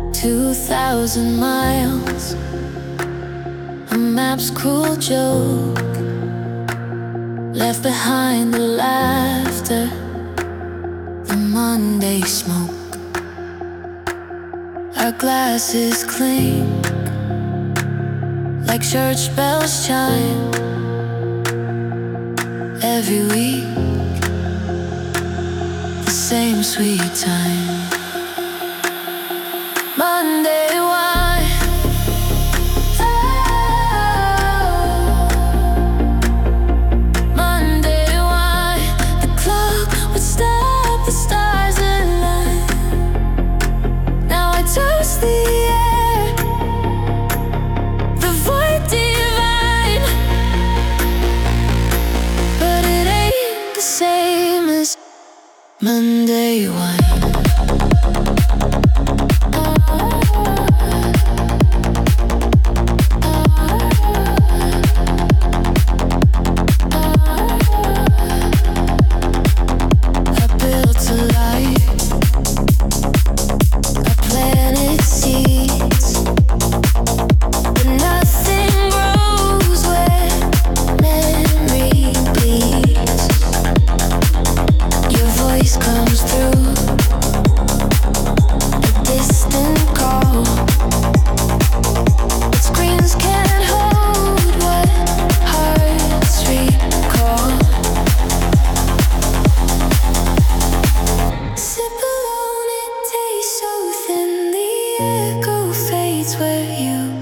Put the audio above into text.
2,000 miles, a map's cruel joke, left behind the laughter, the Monday smoke. Our glasses clink like church bells chime. Every week, the same sweet time. Monday wine, oh, Monday wine. The clock would stop, the stars align. Now I toast the air, the void divine. But it ain't the same as Monday wine. Comes through a distant call, but screens can't hold what hearts recall. Sip alone, it tastes so thin. The echo fades where you